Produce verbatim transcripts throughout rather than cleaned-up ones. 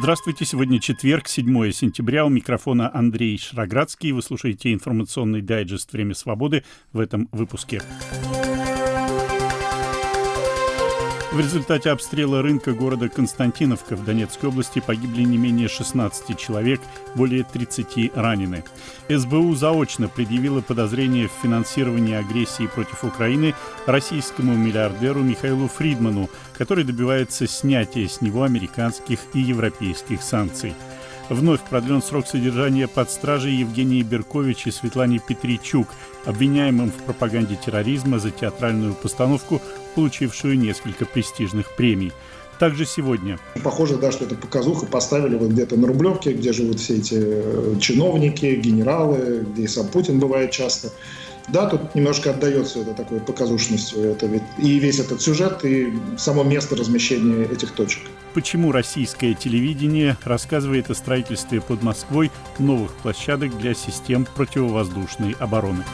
Здравствуйте, сегодня четверг, седьмое сентября, у микрофона Андрей Шраградский. Вы слушаете информационный дайджест «Время свободы» в этом выпуске. В результате обстрела рынка города Константиновка в Донецкой области погибли не менее шестнадцати человек, более тридцати ранены. эс бэ у заочно предъявила подозрение в финансировании агрессии против Украины российскому миллиардеру Михаилу Фридману, который добивается снятия с него американских и европейских санкций. Вновь продлен срок содержания под стражей Евгении Беркович и Светлане Петричук, обвиняемым в пропаганде терроризма за театральную постановку, получившую несколько престижных премий. Также сегодня. Похоже, да, что это показуха. Поставили вот где-то на Рублевке, где живут все эти чиновники, генералы, где и сам Путин бывает часто. Да, тут немножко отдается это такой показушностью. Это ведь и весь этот сюжет, и само место размещения этих точек. Почему российское телевидение рассказывает о строительстве под Москвой новых площадок для систем противовоздушной обороны?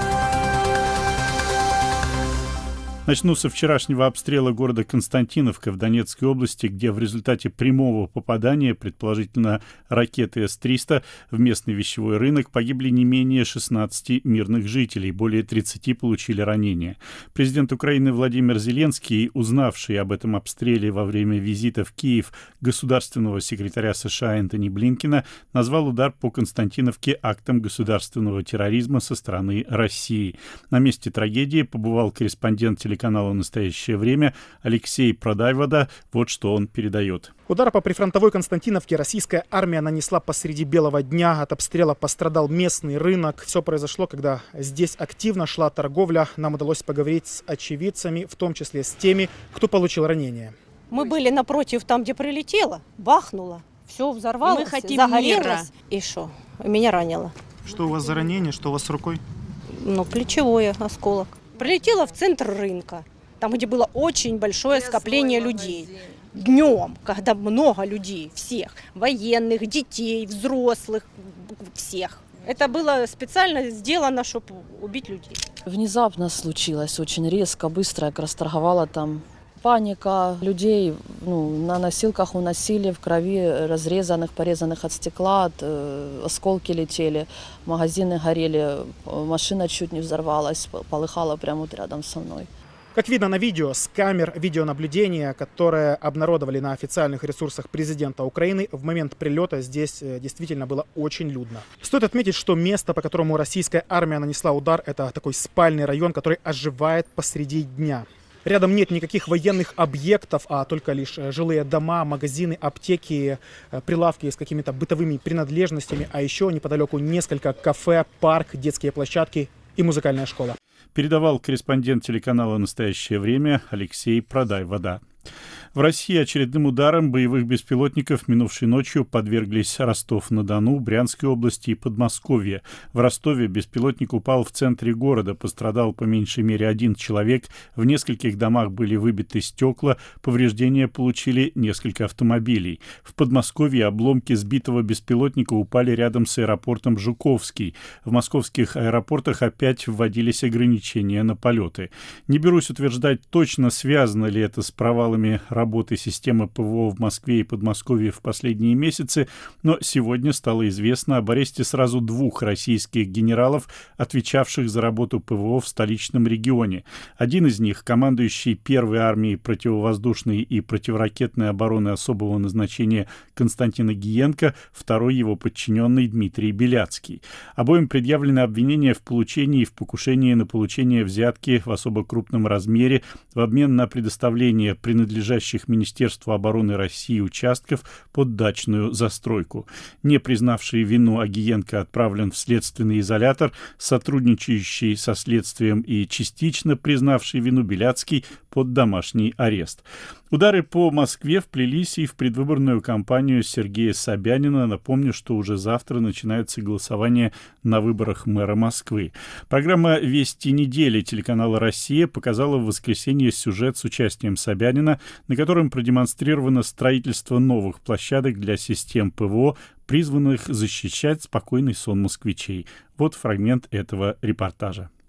Начну со вчерашнего обстрела города Константиновка в Донецкой области, где в результате прямого попадания, предположительно ракеты эс триста, в местный вещевой рынок погибли не менее шестнадцати мирных жителей, более тридцати получили ранения. Президент Украины Владимир Зеленский, узнавший об этом обстреле во время визита в Киев государственного секретаря США Энтони Блинкена, назвал удар по Константиновке актом государственного терроризма со стороны России. На месте трагедии побывал корреспондент телеканала канала «Настоящее время» Алексей Продайвода. Вот что он передает. Удар по прифронтовой Константиновке российская армия нанесла посреди белого дня. От обстрела пострадал местный рынок. Все произошло, когда здесь активно шла торговля. Нам удалось поговорить с очевидцами, в том числе с теми, кто получил ранения. Мы были напротив, там, где прилетело, бахнуло, все взорвалось, Мы хотим загорелось. мира. И что? Меня ранило. Что у вас за ранение? Что у вас с рукой? Ну, плечевое, осколок. Прилетела в центр рынка, там, где было очень большое скопление людей. Днем, когда много людей, всех, военных, детей, взрослых, всех. Это было специально сделано, чтобы убить людей. Внезапно случилось, очень резко, быстро, как раз торговала там. Паника, людей ну, на носилках уносили, в крови разрезанных, порезанных от стекла, от, э, осколки летели, магазины горели, машина чуть не взорвалась, полыхала прямо вот рядом со мной. Как видно на видео с камер видеонаблюдения, которые обнародовали на официальных ресурсах президента Украины, в момент прилета здесь действительно было очень людно. Стоит отметить, что место, по которому российская армия нанесла удар, это такой спальный район, который оживает посреди дня. Рядом нет никаких военных объектов, а только лишь жилые дома, магазины, аптеки, прилавки с какими-то бытовыми принадлежностями, а еще неподалеку несколько кафе, парк, детские площадки и музыкальная школа. Передавал корреспондент телеканала «Настоящее время» Алексей Продайвода. В России очередным ударом боевых беспилотников минувшей ночью подверглись Ростов-на-Дону, Брянской области и Подмосковье. В Ростове беспилотник упал в центре города, пострадал по меньшей мере один человек, в нескольких домах были выбиты стекла, повреждения получили несколько автомобилей. В Подмосковье обломки сбитого беспилотника упали рядом с аэропортом Жуковский. В московских аэропортах опять вводились ограничения на полеты. Не берусь утверждать точно, связано ли это с провалами работы работы системы ПВО в Москве и Подмосковье в последние месяцы, но сегодня стало известно об аресте сразу двух российских генералов, отвечавших за работу ПВО в столичном регионе. Один из них, командующий первой армией противовоздушной и противоракетной обороны особого назначения Константин Огиенко, второй его подчиненный Дмитрий Беляцкий. Обоим предъявлены обвинения в получении и в покушении на получение взятки в особо крупном размере в обмен на предоставление принадлежащих Министерству обороны России участков под дачную застройку. Не признавший вину Огиенко отправлен в следственный изолятор, сотрудничающий со следствием и частично признавший вину Беляцкий под домашний арест. Удары по Москве вплелись и в предвыборную кампанию Сергея Собянина. Напомню, что уже завтра начинается голосование на выборах мэра Москвы. Программа «Вести недели» телеканала «Россия» показала в воскресенье сюжет с участием Собянина, на котором продемонстрировано строительство новых площадок для систем ПВО, призванных защищать спокойный сон москвичей. Вот фрагмент этого репортажа.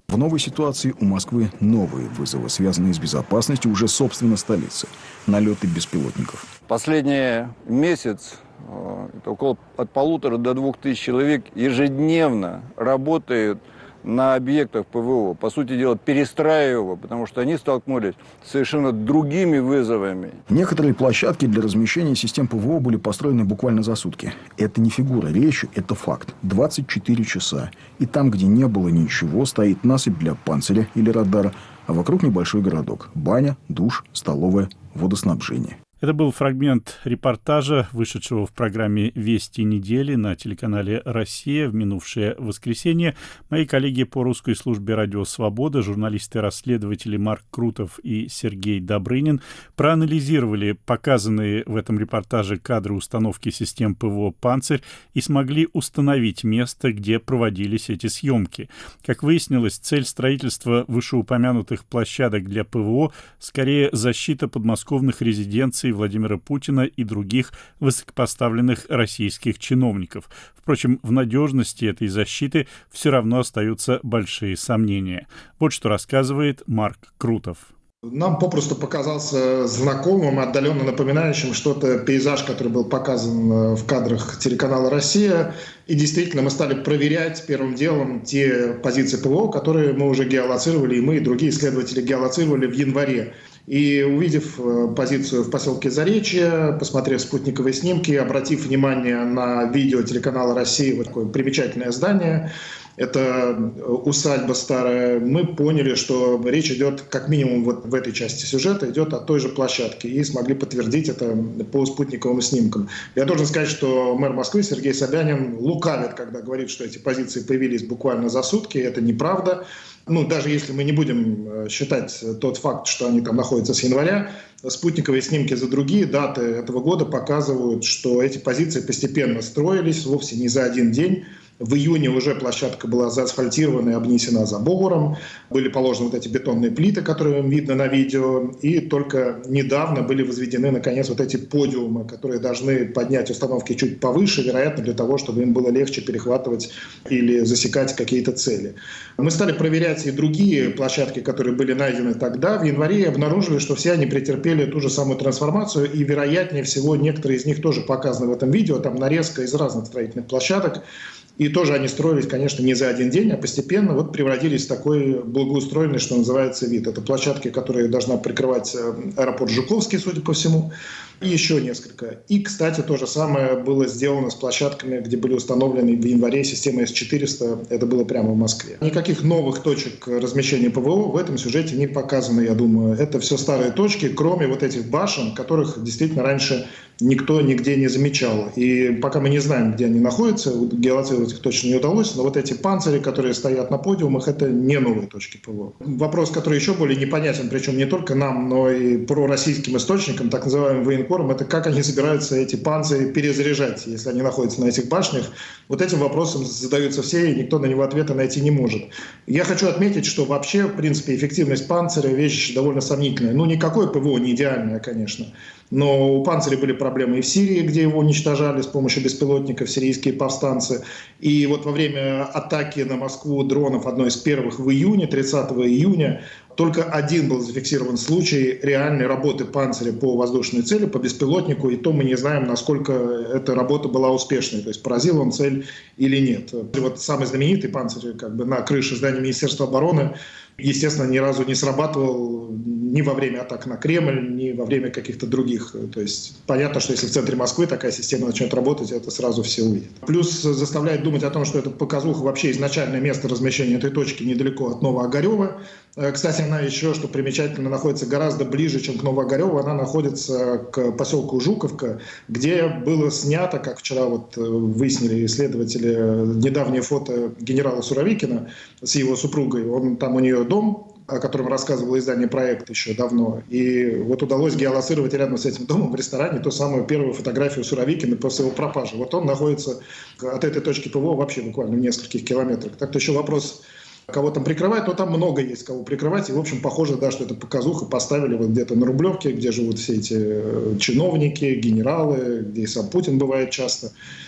В новой ситуации у Москвы новые вызовы, связанные с безопасностью уже собственно столицы. Налеты беспилотников. Последний месяц это около от полутора до двух тысяч человек ежедневно работают на объектах ПВО. По сути дела, перестраивая его, потому что они столкнулись с совершенно другими вызовами. Некоторые площадки для размещения систем ПВО были построены буквально за сутки. Это не фигура речи, это факт. двадцать четыре часа. И там, где не было ничего, стоит насыпь для панциря или радара, а вокруг небольшой городок. Баня, душ, столовая, водоснабжение. Это был фрагмент репортажа, вышедшего в программе «Вести недели» на телеканале «Россия» в минувшее воскресенье. Мои коллеги по русской службе «Радио Свобода», журналисты-расследователи Марк Крутов и Сергей Добрынин, проанализировали показанные в этом репортаже кадры установки систем ПВО «Панцирь» и смогли установить место, где проводились эти съемки. Как выяснилось, цель строительства вышеупомянутых площадок для ПВО скорее защита подмосковных резиденций Владимира Путина и других высокопоставленных российских чиновников. Впрочем, в надежности этой защиты все равно остаются большие сомнения. Вот что рассказывает Марк Крутов. Нам попросту показался знакомым, отдаленно напоминающим что-то пейзаж, который был показан в кадрах телеканала «Россия». И действительно, мы стали проверять первым делом те позиции ПВО, которые мы уже геолоцировали, и мы, и другие исследователи геолоцировали в январе. И увидев позицию в поселке Заречье, посмотрев спутниковые снимки, обратив внимание на видео телеканала «Россия», вот такое примечательное здание, это усадьба старая, мы поняли, что речь идет, как минимум вот в этой части сюжета, идет о той же площадке, и смогли подтвердить это по спутниковым снимкам. Я должен сказать, что мэр Москвы Сергей Собянин лукавит, когда говорит, что эти позиции появились буквально за сутки, это неправда. Ну, даже если мы не будем считать тот факт, что они там находятся с января, спутниковые снимки за другие даты этого года показывают, что эти позиции постепенно строились, вовсе не за один день. В июне уже площадка была заасфальтирована и обнесена забором. Были положены вот эти бетонные плиты, которые видно на видео. И только недавно были возведены, наконец, вот эти подиумы, которые должны поднять установки чуть повыше, вероятно, для того, чтобы им было легче перехватывать или засекать какие-то цели. Мы стали проверять и другие площадки, которые были найдены тогда. В январе и обнаружили, что все они претерпели ту же самую трансформацию. И, вероятнее всего, некоторые из них тоже показаны в этом видео. Там нарезка из разных строительных площадок. И тоже они строились, конечно, не за один день, а постепенно вот превратились в такой благоустроенный, что называется, вид. Это площадки, которые должна прикрывать аэропорт Жуковский, судя по всему, и еще несколько. И, кстати, то же самое было сделано с площадками, где были установлены в январе системы эс четыреста. Это было прямо в Москве. Никаких новых точек размещения ПВО в этом сюжете не показано, я думаю. Это все старые точки, кроме вот этих башен, которых действительно раньше никто нигде не замечал. И пока мы не знаем, где они находятся, геолоцировать их точно не удалось, но вот эти панцири, которые стоят на подиумах, это не новые точки ПВО. Вопрос, который еще более непонятен, причем не только нам, но и пророссийским источникам, так называемым военкорам, это как они собираются эти панцири перезаряжать, если они находятся на этих башнях. Вот этим вопросом задаются все, и никто на него ответа найти не может. Я хочу отметить, что вообще, в принципе, эффективность панциря – вещь довольно сомнительная. Ну, никакое ПВО не идеальное, конечно. Но у «Панциря» были проблемы и в Сирии, где его уничтожали с помощью беспилотников сирийские повстанцы. И вот во время атаки на Москву дронов, одной из первых в июне, тридцатого июня, только один был зафиксирован случай реальной работы «Панциря» по воздушной цели, по беспилотнику, и то мы не знаем, насколько эта работа была успешной, то есть поразил он цель или нет. И вот самый знаменитый «Панцирь» как бы на крыше здания Министерства обороны, естественно, ни разу не срабатывал ни во время атак на Кремль, ни во время каких-то других. То есть понятно, что если в центре Москвы такая система начнет работать, это сразу все увидят. Плюс заставляет думать о том, что это показуха вообще изначальное место размещения этой точки недалеко от Новоогарева. Кстати, она еще, что примечательно, находится гораздо ближе, чем к Новоогарево. Она находится к поселку Жуковка, где было снято, как вчера вот выяснили исследователи, недавнее фото генерала Суровикина с его супругой. Он, там у нее дом, о котором рассказывало издание «Проект» еще давно. И вот удалось геолоцировать рядом с этим домом в ресторане ту самую первую фотографию Суровикина после его пропажи. Вот он находится от этой точки ПВО вообще буквально в нескольких километрах. Так-то еще вопрос, кого там прикрывать, но там много есть кого прикрывать. И, в общем, похоже, да, что это показуха поставили вот где-то на Рублевке, где живут все эти чиновники, генералы, где и сам Путин бывает часто.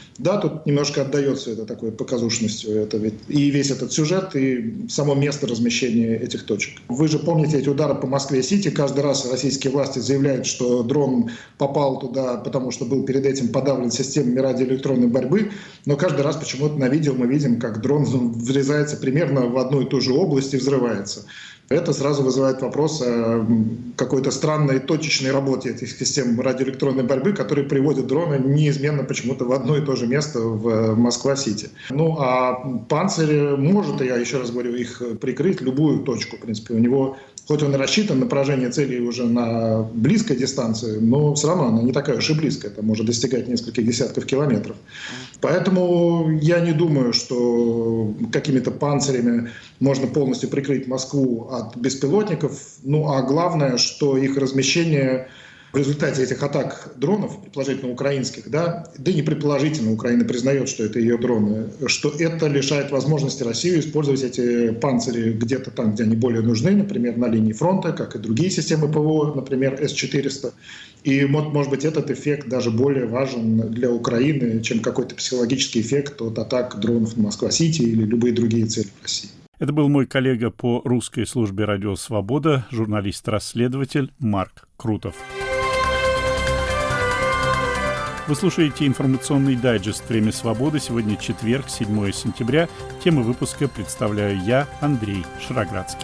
Да, тут немножко отдается это такой показушностью. Это ведь и весь этот сюжет, и само место размещения этих точек. Вы же помните эти удары по Москве-Сити. Каждый раз российские власти заявляют, что дрон попал туда, потому что был перед этим подавлен системами радиоэлектронной борьбы. Но каждый раз почему-то на видео мы видим, как дрон врезается примерно в одну и ту же область и взрывается. Это сразу вызывает вопрос о какой-то странной точечной работе этих систем радиоэлектронной борьбы, которые приводят дроны неизменно почему-то в одно и то же место в Москва-Сити. Ну, а «Панцирь» может, я еще раз говорю, их прикрыть, любую точку, в принципе. У него, хоть он и рассчитан на поражение целей уже на близкой дистанции, но все равно она не такая уж и близкая, это может достигать нескольких десятков километров. Поэтому я не думаю, что какими-то «Панцирями» можно полностью прикрыть Москву от беспилотников. Ну а главное, что их размещение в результате этих атак дронов, предположительно украинских, да, да и не предположительно, Украина признает, что это ее дроны, что это лишает возможности России использовать эти «Панцири» где-то там, где они более нужны, например, на линии фронта, как и другие системы ПВО, например, эс четыреста. И, может быть, этот эффект даже более важен для Украины, чем какой-то психологический эффект от атак дронов на Москва-Сити или любые другие цели в России. Это был мой коллега по русской службе «Радио Свобода», журналист-расследователь Марк Крутов. Вы слушаете информационный дайджест «Время свободы». Сегодня четверг, седьмое сентября. Темы выпуска представляю я, Андрей Шароградский.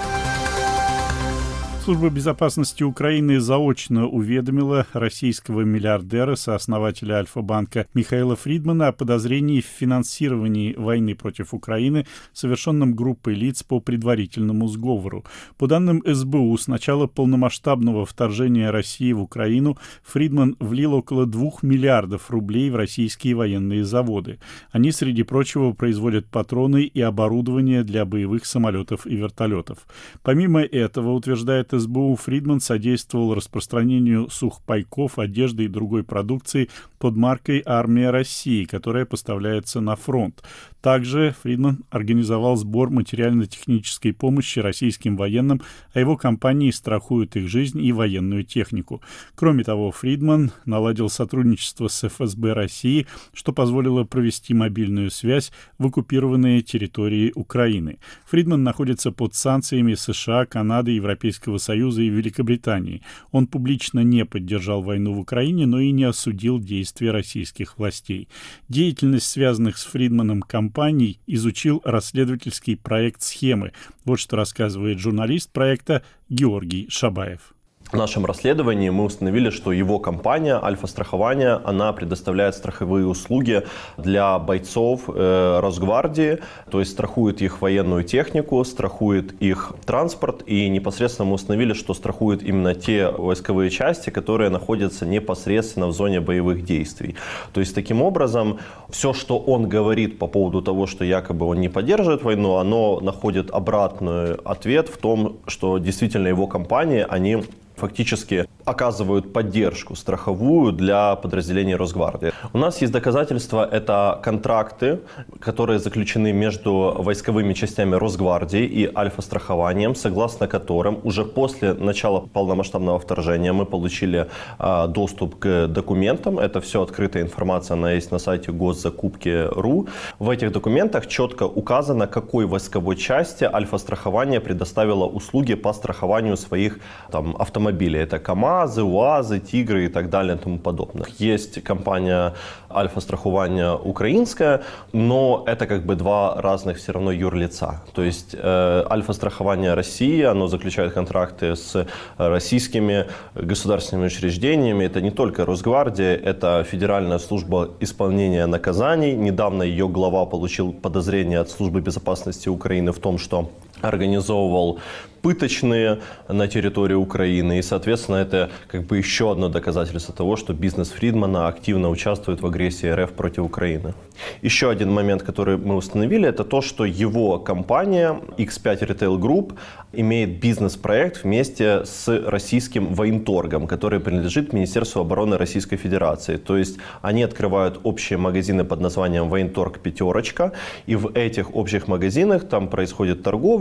Служба безопасности Украины заочно уведомила российского миллиардера, сооснователя Альфа-банка Михаила Фридмана о подозрении в финансировании войны против Украины, совершенном группой лиц по предварительному сговору. По данным эс бэ у, с начала полномасштабного вторжения России в Украину Фридман влил около двух миллиардов рублей в российские военные заводы. Они, среди прочего, производят патроны и оборудование для боевых самолетов и вертолетов. Помимо этого, утверждает эс бэ у, Фридман содействовал распространению сухпайков, одежды и другой продукции под маркой «Армия России», которая поставляется на фронт. Также Фридман организовал сбор материально-технической помощи российским военным, а его компании страхуют их жизнь и военную технику. Кроме того, Фридман наладил сотрудничество с эф эс бэ России, что позволило провести мобильную связь в оккупированные территории Украины. Фридман находится под санкциями США, Канады, Европейского Союза и Великобритании. Он публично не поддержал войну в Украине, но и не осудил действия российских властей. Деятельность связанных с Фридманом компаний изучил расследовательский проект «Схемы». Вот что рассказывает журналист проекта Георгий Шабаев. В нашем расследовании мы установили, что его компания «Альфа-страхование», она предоставляет страховые услуги для бойцов э, Росгвардии, то есть страхует их военную технику, страхует их транспорт, и непосредственно мы установили, что страхует именно те войсковые части, которые находятся непосредственно в зоне боевых действий. То есть таким образом все, что он говорит по поводу того, что якобы он не поддерживает войну, оно находит обратный ответ в том, что действительно его компании, они фактически оказывают поддержку страховую для подразделений Росгвардии. У нас есть доказательства, это контракты, которые заключены между войсковыми частями Росгвардии и Альфа-страхованием, согласно которым уже после начала полномасштабного вторжения мы получили а, доступ к документам. Это все открытая информация, она есть на сайте госзакупки точка ру. В этих документах четко указано, какой войсковой части Альфа-страхование предоставило услуги по страхованию своих там, автомобилей. Это КАМАЗы, УАЗы, Тигры и так далее и тому подобное. Есть компания Альфа-страхование украинская, но это как бы два разных все равно юрлица. То есть э, Альфа-страхование России, оно заключает контракты с российскими государственными учреждениями. Это не только Росгвардия, это Федеральная служба исполнения наказаний. Недавно ее глава получил подозрение от Службы безопасности Украины в том, что организовывал пыточные на территории Украины. И, соответственно, это как бы еще одно доказательство того, что бизнес Фридмана активно участвует в агрессии эр эф против Украины. Еще один момент, который мы установили, это то, что его компания икс пять Retail Group имеет бизнес-проект вместе с российским военторгом, который принадлежит Министерству обороны Российской Федерации. То есть они открывают общие магазины под названием «Военторг Пятерочка», и в этих общих магазинах там происходит торговля,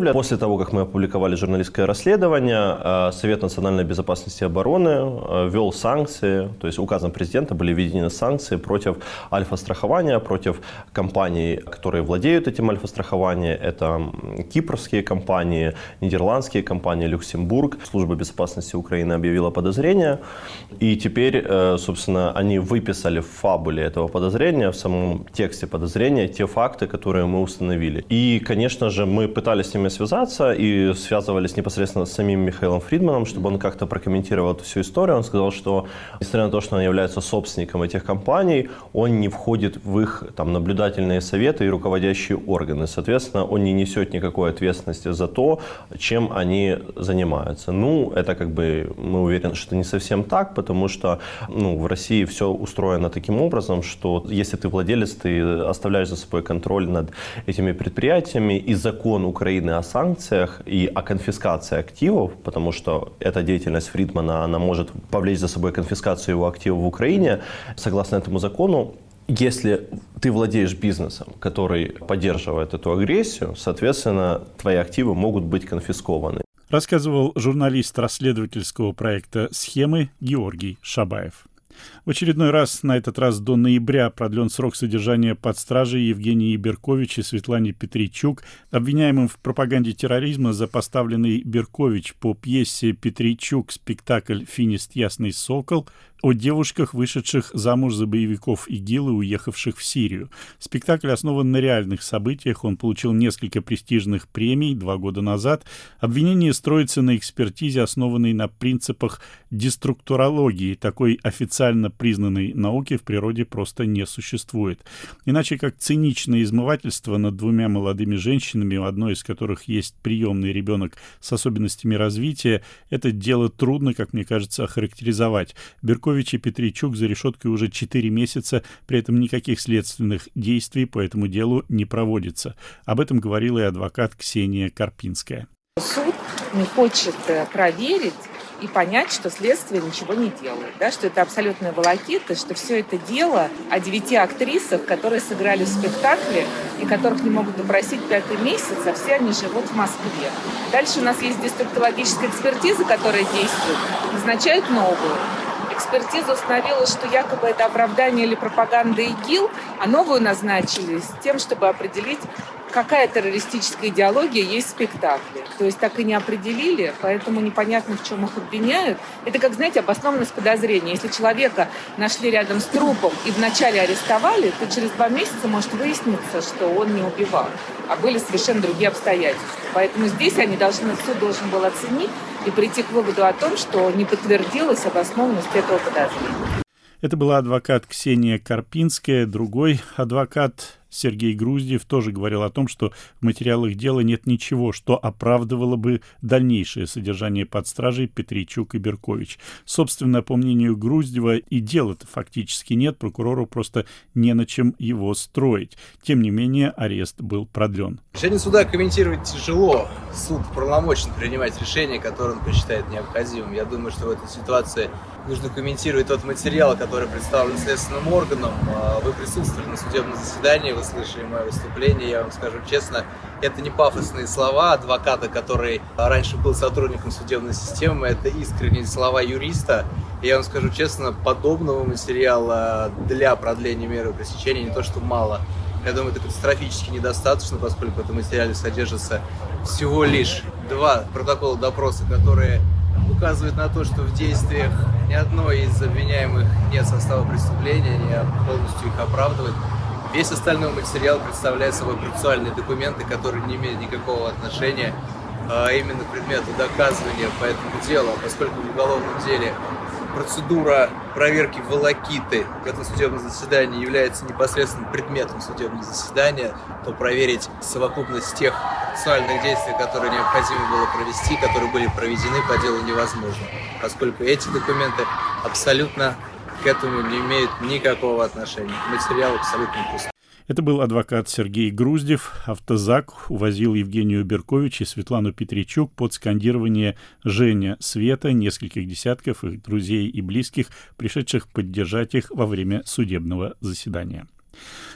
апреля. После того, как мы опубликовали журналистское расследование, Совет национальной безопасности и обороны ввел санкции, то есть указом президента были введены санкции против альфа-страхования, против компаний, которые владеют этим альфа-страхованием. Это кипрские компании, нидерландские компании, Люксембург. Служба безопасности Украины объявила подозрение. И теперь, собственно, они выписали в фабуле этого подозрения, в самом тексте подозрения, те факты, которые мы установили. И, конечно же, мы пытались с ними связаться и связывались непосредственно с самим Михаилом Фридманом, чтобы он как-то прокомментировал эту всю историю. Он сказал, что, несмотря на то, что он является собственником этих компаний, он не входит в их там, наблюдательные советы и руководящие органы. Соответственно, он не несет никакой ответственности за то, чем они занимаются. Ну, это как бы, мы уверены, что не совсем так, потому что ну, в России все устроено таким образом, что если ты владелец, ты оставляешь за собой контроль над этими предприятиями, и закон Украины о санкциях и о конфискации активов, потому что эта деятельность Фридмана, она может повлечь за собой конфискацию его активов в Украине, согласно этому закону, если ты владеешь бизнесом, который поддерживает эту агрессию, соответственно, твои активы могут быть конфискованы. Рассказывал журналист расследовательского проекта «Схемы» Георгий Шабаев. В очередной раз, на этот раз до ноября, продлен срок содержания под стражей Евгении Беркович и Светлане Петричук, обвиняемым в пропаганде терроризма за поставленный Беркович по пьесе «Петричук» спектакль «Финист Ясный Сокол» о девушках, вышедших замуж за боевиков ИГИЛ и уехавших в Сирию. Спектакль основан на реальных событиях, он получил несколько престижных премий два года назад. Обвинение строится на экспертизе, основанной на принципах деструктурологии. Такой официально признанной науки в природе просто не существует. Иначе как циничное измывательство над двумя молодыми женщинами, у одной из которых есть приемный ребенок с особенностями развития, это дело трудно, как мне кажется, охарактеризовать. Беркович и Петричук за решеткой уже четыре месяца, при этом никаких следственных действий по этому делу не проводится. Об этом говорила и адвокат Ксения Карпинская. Суд не хочет проверить и понять, что следствие ничего не делает, да, что это абсолютная волокита, что все это дело о девяти актрисах, которые сыграли в спектакле и которых не могут допросить пятый месяц, а все они живут в Москве. Дальше у нас есть деструктурологическая экспертиза, которая действует, назначают новую. Экспертиза установила, что якобы это оправдание или пропаганда ИГИЛ, а новую назначили с тем, чтобы определить, какая террористическая идеология есть в спектакле. То есть так и не определили, поэтому непонятно, в чем их обвиняют. Это, как, знаете, обоснованность подозрения. Если человека нашли рядом с трупом и вначале арестовали, то через два месяца может выясниться, что он не убивал, а были совершенно другие обстоятельства. Поэтому здесь они должны, суд должен был оценить и прийти к выводу о том, что не подтвердилась обоснованность этого подозрения. Это была адвокат Ксения Карпинская. Другой адвокат Сергей Груздев тоже говорил о том, что в материалах дела нет ничего, что оправдывало бы дальнейшее содержание под стражей Петричук и Беркович. Собственно, по мнению Груздева, и дела-то фактически нет, прокурору просто не на чем его строить. Тем не менее, арест был продлен. Решение суда комментировать тяжело. Суд правомочен принимать решение, которое он посчитает необходимым. Я думаю, что в этой ситуации нужно комментировать тот материал, который представлен следственным органам. Вы присутствовали на судебном заседании, вы слышали мое выступление, я вам скажу честно, это не пафосные слова адвоката, который раньше был сотрудником судебной системы, это искренние слова юриста. И я вам скажу честно, подобного материала для продления меры пресечения не то что мало. Я думаю, это катастрофически недостаточно, поскольку в этом материале содержится всего лишь два протокола допроса, которые указывают на то, что в действиях ни одной из обвиняемых нет состава преступления, они полностью их оправдывают. Весь остальной материал представляет собой процессуальные документы, которые не имеют никакого отношения а именно к предмету доказывания по этому делу, поскольку в уголовном деле процедура проверки волокиты в этом судебном заседании является непосредственно предметом судебного заседания, то проверить совокупность тех процессуальных действий, которые необходимо было провести, которые были проведены по делу, невозможно, поскольку эти документы абсолютно к этому не имеют никакого отношения. Материал абсолютно пустой. Это был адвокат Сергей Груздев. Автозак увозил Евгению Беркович и Светлану Петричук под скандирование «Женя, Света» нескольких десятков их друзей и близких, пришедших поддержать их во время судебного заседания.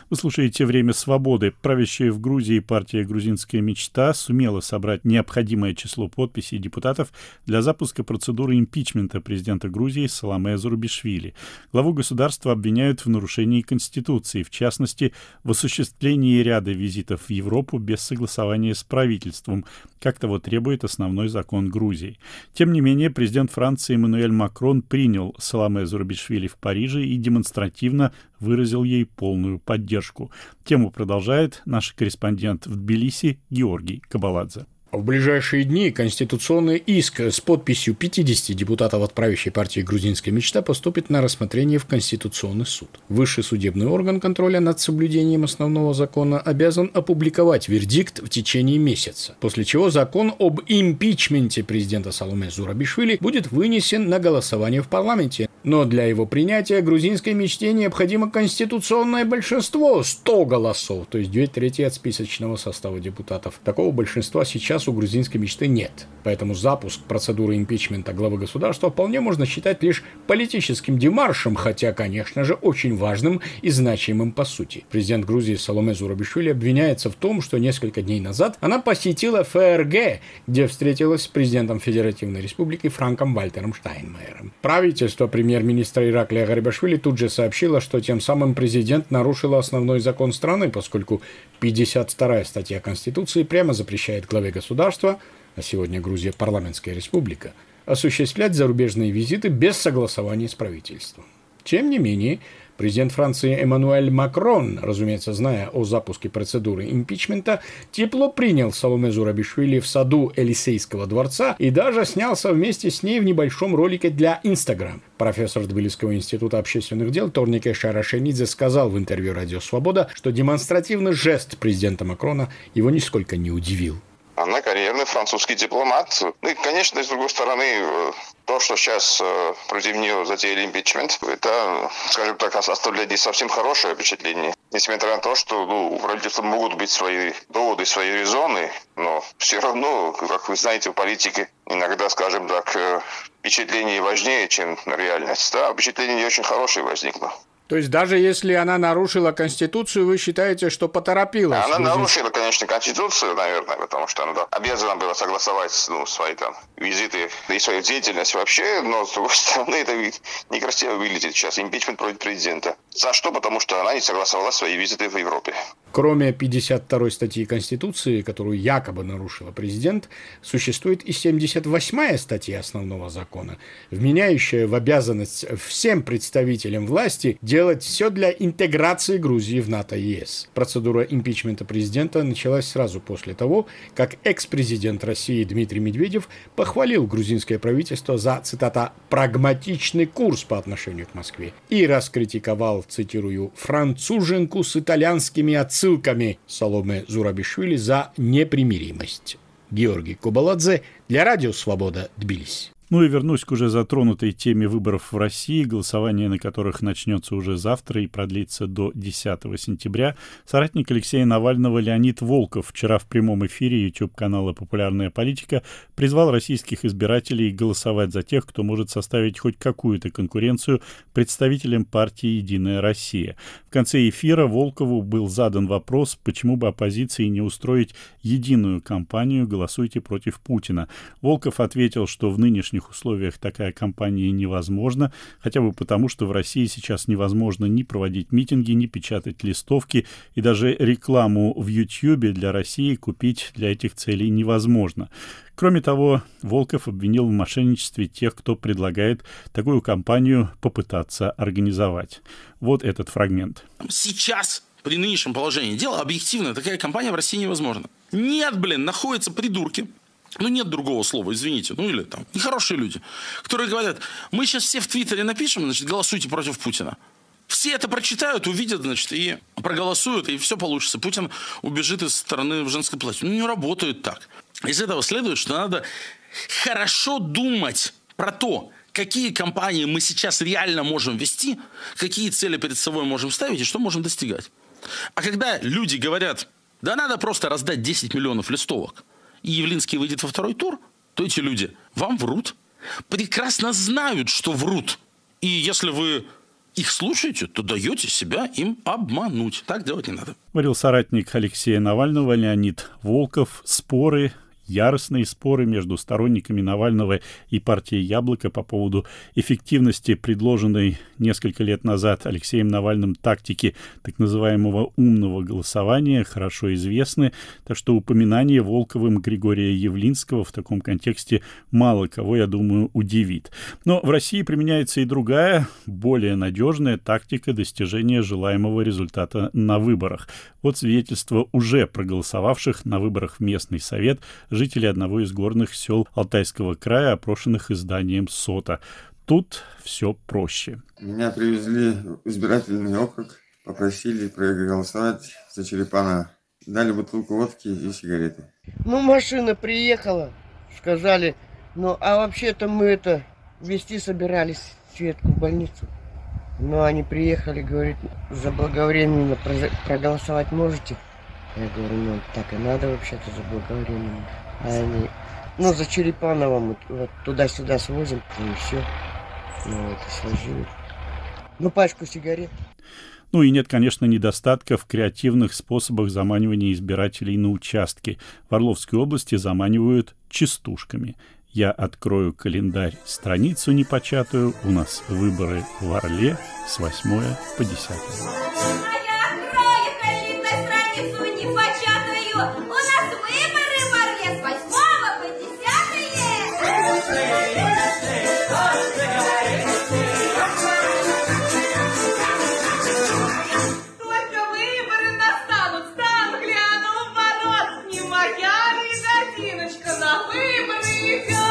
Вы слушаете «Время свободы». Правящая в Грузии партия «Грузинская мечта» сумела собрать необходимое число подписей депутатов для запуска процедуры импичмента президента Грузии Саломе Зурабишвили. Главу государства обвиняют в нарушении Конституции, в частности, в осуществлении ряда визитов в Европу без согласования с правительством, как того требует основной закон Грузии. Тем не менее, президент Франции Эммануэль Макрон принял Саломе Зурабишвили в Париже и демонстративно выразил ей полную поддержку. Тему продолжает наш корреспондент в Тбилиси Георгий Кабаладзе. В ближайшие дни конституционный иск с подписью пятидесяти депутатов от правящей партии «Грузинская мечта» поступит на рассмотрение в Конституционный суд. Высший судебный орган контроля над соблюдением основного закона обязан опубликовать вердикт в течение месяца, после чего закон об импичменте президента Саломе Зурабишвили будет вынесен на голосование в парламенте. Но для его принятия «Грузинской мечте» необходимо конституционное большинство – сто голосов, то есть две трети от списочного состава депутатов. Такого большинства сейчас у грузинской мечты нет. Поэтому запуск процедуры импичмента главы государства вполне можно считать лишь политическим демаршем, хотя, конечно же, очень важным и значимым по сути. Президент Грузии Саломе Зурабишвили обвиняется в том, что несколько дней назад она посетила ФРГ, где встретилась с президентом Федеративной Республики Франком Вальтером Штайнмайером. Правительство премьер-министра Ираклия Гарибашвили тут же сообщило, что тем самым президент нарушил основной закон страны, поскольку пятьдесят вторая статья Конституции прямо запрещает главе государства государства, а сегодня Грузия парламентская республика, осуществлять зарубежные визиты без согласования с правительством. Тем не менее, президент Франции Эммануэль Макрон, разумеется, зная о запуске процедуры импичмента, тепло принял Саломе Зурабишвили в саду Элисейского дворца и даже снялся вместе с ней в небольшом ролике для Instagram. Профессор Тбилисского института общественных дел Торнике Шарашенидзе сказал в интервью «Радио Свобода», что демонстративный жест президента Макрона его нисколько не удивил. Она карьерный французский дипломат. Ну и, конечно, с другой стороны, то, что сейчас против нее затеяли импичмент, это, скажем так, оставляет не совсем хорошее впечатление. Несмотря на то, что ну, у правительства могут быть свои доводы, свои резоны, но все равно, как вы знаете, в политике иногда, скажем так, впечатление важнее, чем реальность. Да, впечатление не очень хорошее возникло. То есть даже если она нарушила Конституцию, вы считаете, что поторопилась? Она нарушила, конечно, Конституцию, наверное, потому что она да, обязана была согласовать ну, свои там визиты и свою деятельность вообще, но, с другой стороны, это некрасиво выглядит сейчас. Импичмент против президента. За что? Потому что она не согласовала свои визиты в Европе. Кроме пятьдесят второй статьи Конституции, которую якобы нарушила президент, существует и семьдесят восьмая статья основного закона, вменяющая в обязанность всем представителям власти делать все для интеграции Грузии в НАТО и ЕС. Процедура импичмента президента началась сразу после того, как экс-президент России Дмитрий Медведев похвалил грузинское правительство за, цитата, «прагматичный курс по отношению к Москве» и раскритиковал, цитирую, «француженку с итальянскими отцами ссылками Саломе Зурабишвили за непримиримость». Георгий Кабаладзе для Радио Свобода, Тбилиси. Ну и вернусь к уже затронутой теме выборов в России, голосование на которых начнется уже завтра и продлится до десятого сентября. Соратник Алексея Навального Леонид Волков вчера в прямом эфире YouTube-канала «Популярная политика» призвал российских избирателей голосовать за тех, кто может составить хоть какую-то конкуренцию представителям партии «Единая Россия». В конце эфира Волкову был задан вопрос, почему бы оппозиции не устроить единую кампанию «Голосуйте против Путина». Волков ответил, что в нынешних условиях такая кампания невозможна, хотя бы потому, что в России сейчас невозможно ни проводить митинги, ни печатать листовки, и даже рекламу в Ютьюбе для России купить для этих целей невозможно. Кроме того, Волков обвинил в мошенничестве тех, кто предлагает такую кампанию попытаться организовать. Вот этот фрагмент. Сейчас, при нынешнем положении дела, объективно такая кампания в России невозможна. Нет, блин, находятся придурки. Ну, нет другого слова, извините. Ну, или там, нехорошие люди, которые говорят, мы сейчас все в Твиттере напишем, значит, голосуйте против Путина. Все это прочитают, увидят, значит, и проголосуют, и все получится. Путин убежит из страны в женской платье. Ну, не работает так. Из этого следует, что надо хорошо думать про то, какие кампании мы сейчас реально можем вести, какие цели перед собой можем ставить и что можем достигать. А когда люди говорят, да надо просто раздать десять миллионов листовок, и Явлинский выйдет во второй тур, то эти люди вам врут, прекрасно знают, что врут. И если вы их слушаете, то даете себя им обмануть. Так делать не надо. Говорил соратник Алексея Навального Леонид Волков. Споры, яростные споры между сторонниками Навального и партией «Яблоко» по поводу эффективности предложенной несколько лет назад Алексеем Навальным тактики так называемого умного голосования хорошо известны, так что упоминание Волковым Григория Явлинского в таком контексте мало кого, я думаю, удивит. Но в России применяется и другая, более надежная тактика достижения желаемого результата на выборах. Вот свидетельство уже проголосовавших на выборах в местный совет жителей одного из горных сел Алтайского края, опрошенных изданием СОТА. Тут все проще. Меня привезли в избирательный округ, попросили проголосовать за Черепанова. Дали бутылку водки и сигареты. Ну, машина приехала, сказали, ну, а вообще-то мы это везти собирались Светку в больницу. Но они приехали, говорят, заблаговременно проголосовать можете? Я говорю, ну, так и надо вообще-то заблаговременно. А они, ну, за Черепанова мы вот туда-сюда свозим, и все. Ну, это сложили. Ну, пачку сигарет. Ну и нет, конечно, недостатка в креативных способах заманивания избирателей на участки. В Орловской области заманивают частушками. Я открою календарь, страницу непочатую. У нас выборы в Орле с восьмого по десятое. Я открою календарь, страницу непочатую. У нас выборы в Орле с восьмого по десятое. Только выборы настанут, стану, гляну в ворот. Не моя ли годиночка на выборы идет?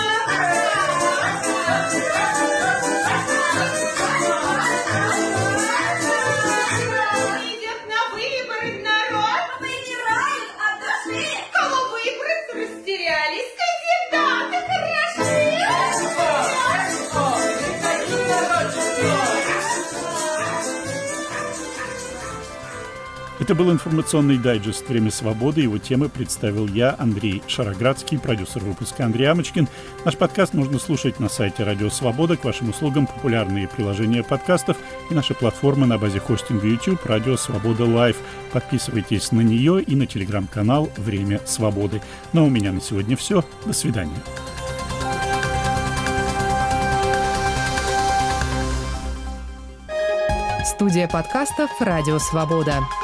Это был информационный дайджест «Время свободы». Его темы представил я, Андрей Шароградский, продюсер выпуска Андрей Амочкин. Наш подкаст можно слушать на сайте «Радио Свобода». К вашим услугам популярные приложения подкастов и наша платформа на базе хостинга YouTube «Радио Свобода Лайв». Подписывайтесь на нее и на телеграм-канал «Время свободы». Ну а у меня на сегодня все. До свидания. Студия подкастов «Радио Свобода».